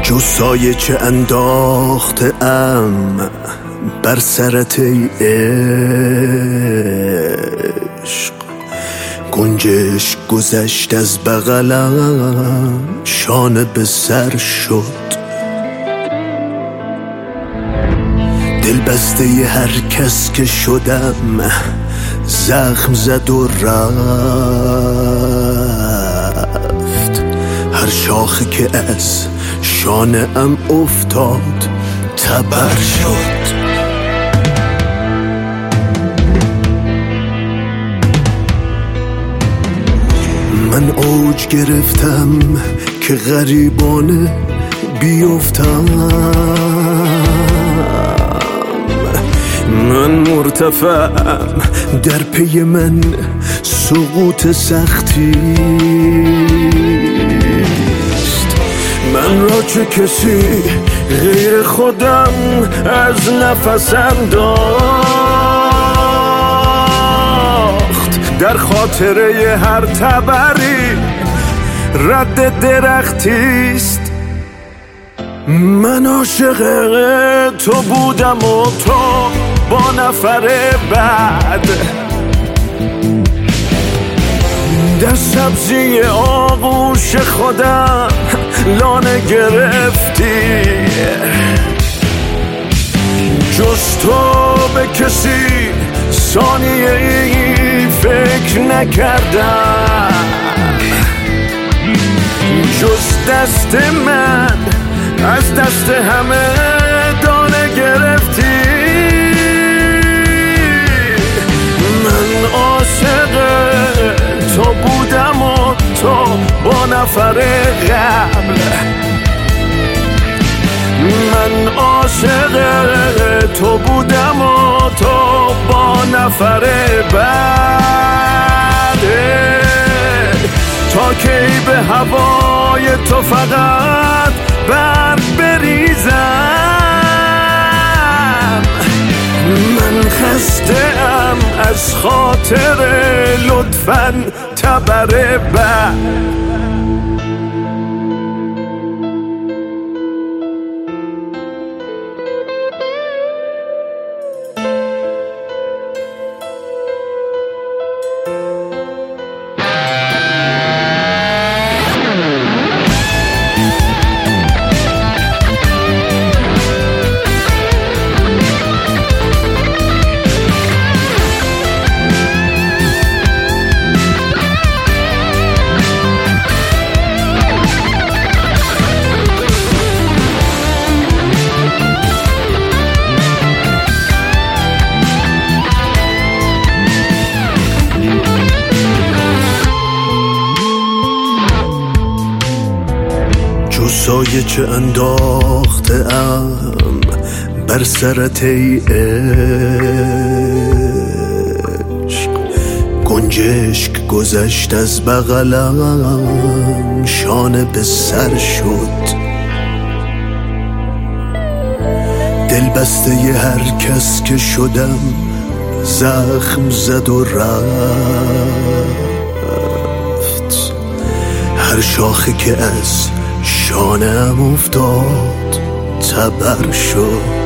جو سایه چه انداخته ام بر سرت ای عشق، گنجش گذشت از بغلم شانه به سر شد. دل بسته ی هر کس که شدم زخم زد و رفت، هر شاخه که از شانه ام افتاد تبر شد. من اوج گرفتم که غریبانه بیفتم، من مرتفعم در پی من سقوط سختیست. من را چه کسی غیر خودم از نفسم داخت، در خاطره هر تبری رد درختیست. من عاشق تو بودم و تو با نفر بعد در سبزی آغوش خودم لانه گرفتی. جز تو به کسی ثانیه ای فکر نکردم، جز دست من از دست همه دانه گرفتی. من عاشق تو بودم و تو با نفر قبل، من عاشق تو بودم و تو با نفر بعد. تا کی به هوای تو فقط بر بریزم، من خسته ام از خاطر لطفاً تبر بعد. جو سایه چه انداخته ام بر سرت ای عشق، گنجشک گذشت از بغلم شانه به سر شد. دل بسته ی هر کس که شدم زخم زد و رفت، هر شاخه که از شانه‌ام افتاد تبر شد.